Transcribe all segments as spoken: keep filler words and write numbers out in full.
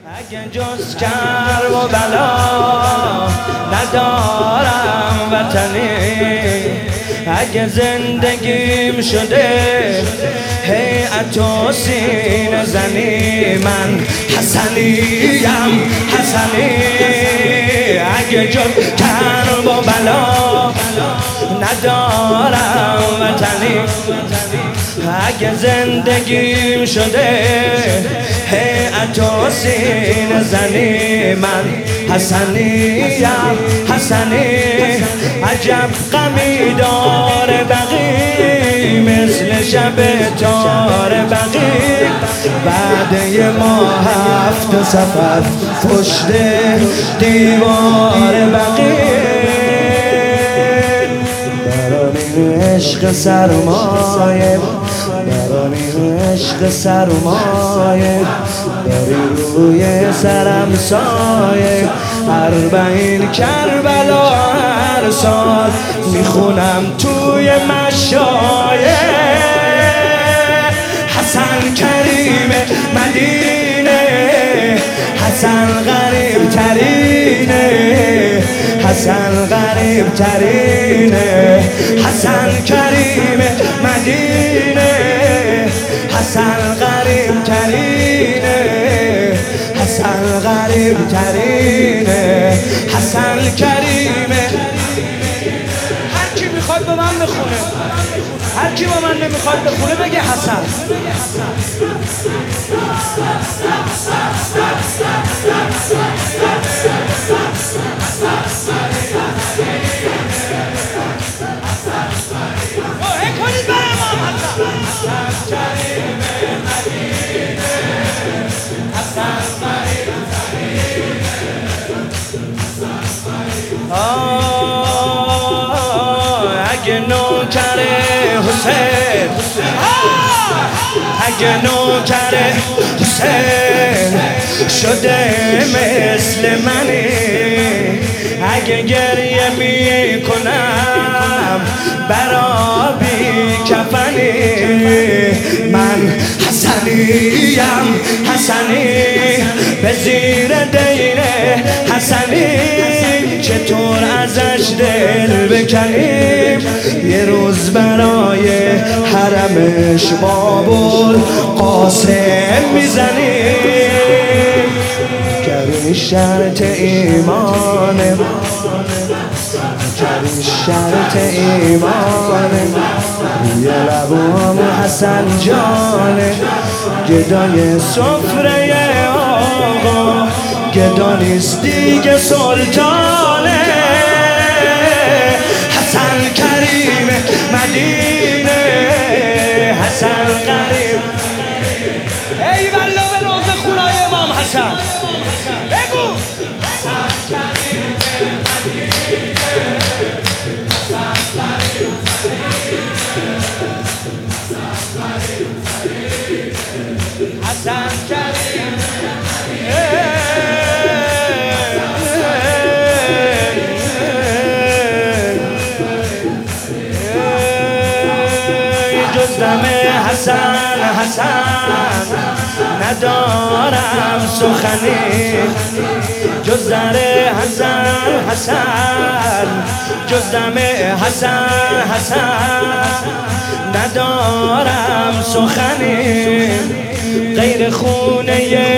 اگه جز کرب و بلا ندارم وطنی، اگه زندگیم شده هیئت و سینه زنی، من حسنیم حسنی. اگه جز کرب و بلا ندارم وطنی، اگه زندگیم شده هیئت و سینه زنی، من حسنیم حسنی. عجب غمی داره بقی مثل شب تار بقی، بعد یه ماه هفت سفر پشت دیوار بقی. برای این عشق سرمایه، برای این عشق سرمایه، داری روی سرم سایه. اربعین کربلا هر سال میخونم توی مشایخ. حسن کریم مدینه، حسن غریب ترینه، حسن غریب ترینه. حسن کریم مدینه، حسن غریب ترینه، حسن غریب ترینه. حسن کریمه. هر کی میخواد با من بخونه، هر کی با من نمیخواد بخونه بگه حسن. کنید برای ما حسن. حسن کریمه مدینه، حسن غریب ترینه. اگه نوکر حسین، اگه نوکر حسین شده مثل منی، اگه گریه می کنم برا بی کفنی، من حسنیم حسنی. به زیر دینه حسنی، چطور ازش دل بکنیم؟ یه روز برای حرمش بابل قاسم میزنیم. گری شرط ایمانه، گری شرط ایمانه. یه لبام حسن جانه، گدای سفره آقا، گدا نیست دیگه سلطانه. حسن کریم مدینه، حسن غریب. ای والله به روز خونای امام حسن بگو. حسن کریم مدینه، حسن غریب ترینه، حسن کریم. جزدم حسن حسن ندارم سخنی، جز در حسن حسن، جزدم حسن حسن ندارم سخنی. غیر خونه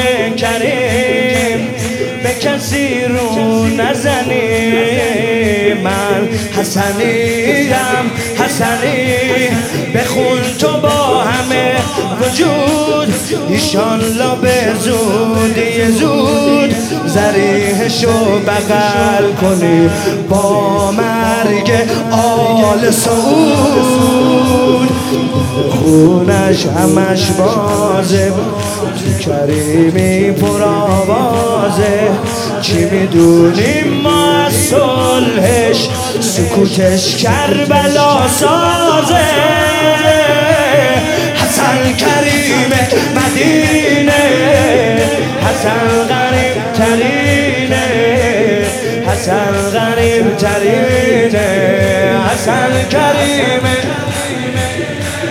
کریم به کسی رو نزنی، من حسنیم حسنی. بخون تو با همه وجود، ایشالله به زودی زود ضریحشو بغل کنی با مرگ آل سعود. خونش همش بازه، تو کریمی پر آوازه. چی میدونیم ما از صلحش، سکوتش کربلا سازه. حسن کریم مدینه، حسن غریب ترینه، حسن غریب ترینه. حسن کریم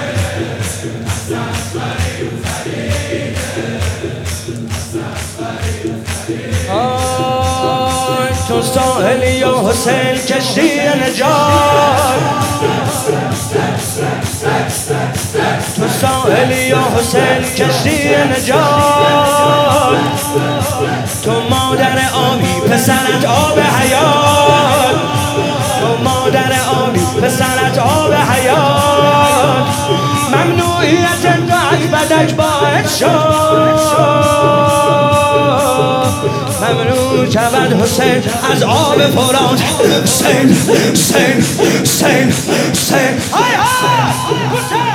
That's آی تو ساحلی یا حسین کشتی نجات، تو ساحلی یا حسین کشتی نجات، تو مادر آبی پسرت آب حیات، تو مادر آبی پسرت آب حیات، ممنوعیت تو از بدک باعث شد، ممنوع شود حسین از آب فرات. حسین حسین حسین حسین های ها حسین